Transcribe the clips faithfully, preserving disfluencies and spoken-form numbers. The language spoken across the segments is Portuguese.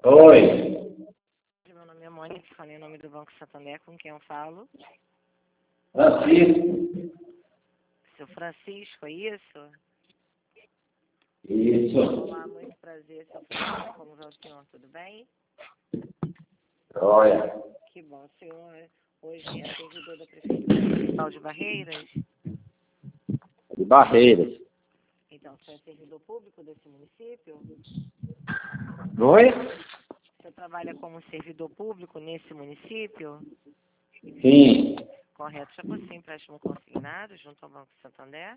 Oi. Meu nome é Mônica, falei em nome do Banco Santander, com quem eu falo? Francisco. Seu Francisco, é isso? Isso. Olá, muito prazer, seu Francisco, como vai o senhor, tudo bem? Olha. Que bom, o senhor hoje é servidor da Prefeitura Municipal de Barreiras? De Barreiras. Então, o senhor é servidor público desse município? Oi? O senhor trabalha como servidor público nesse município? Sim. Correto. Já possui empréstimo consignado junto ao Banco Santander?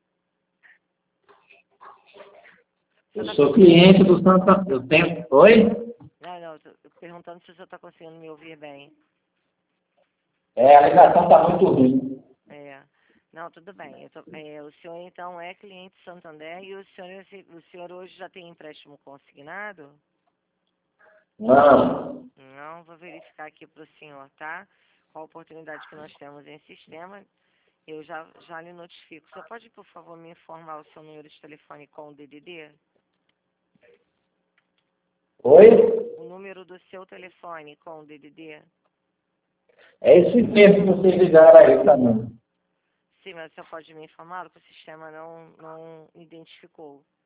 Eu sou cliente do Santander. Eu tenho... Oi? Não, não, estou perguntando se o senhor está conseguindo me ouvir bem. É, a ligação está muito ruim. É. Não, tudo bem. Eu tô, é, o senhor, então, é cliente Santander e o senhor, o senhor hoje já tem empréstimo consignado? Não. Não, vou verificar aqui para o senhor, tá? Qual a oportunidade que nós temos em sistema, eu já, já lhe notifico. O senhor pode, por favor, me informar o seu número de telefone com o D D D? Oi? O número do seu telefone com o D D D? É esse mesmo que vocês ligaram aí também. Sim, mas o senhor pode me informar que o sistema não, não identificou.